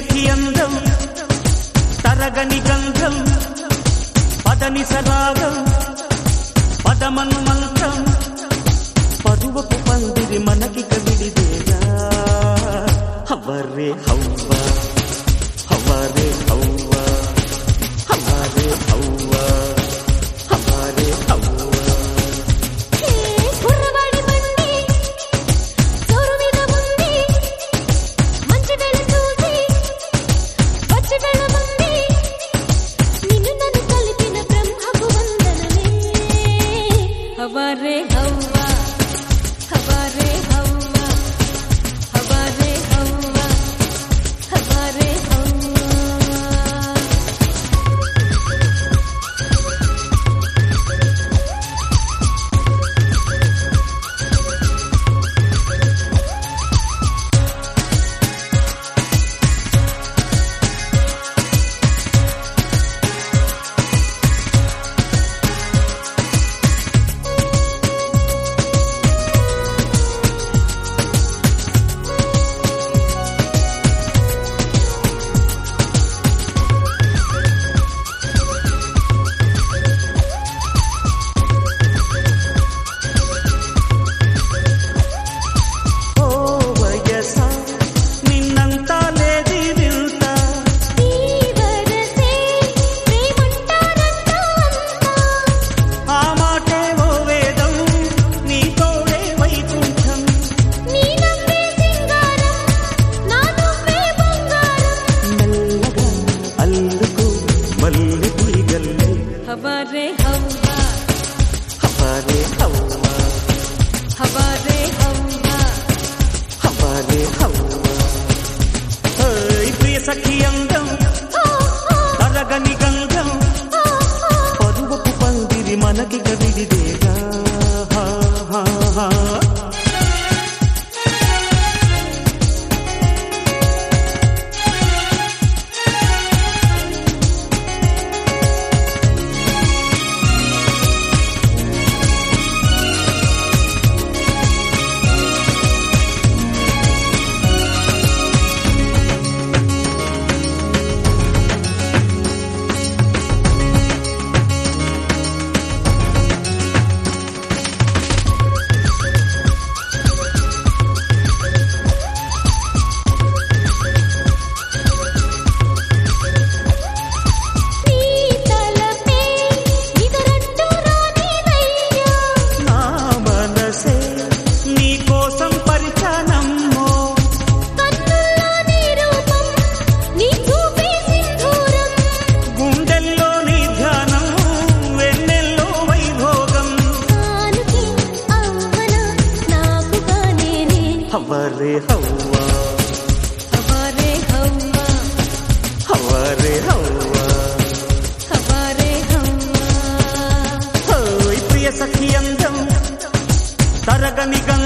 సఖి అందం తరగని గంధం పదని సరాగం పదమను మంత్రం పరువపు పందిరి మనకి కవిడిదేగా హవరే హవ్వా హవరే హవ్వా హవరే హవ్వా హవరే హవ్వా हवारे हवा हवारे हवा हवारे हवा हवारे हवारे हवा हवरे हव्वा हवारे हवा हवरे हव्वा प्रिय सखी అందం తరగని గంధం పరువపు పందిరి మనకి కవిడిదేగా हवरे हव्वा हवारे हवा हवरे हव्वा हवारे हवा प्रिय सखी అందం తరగని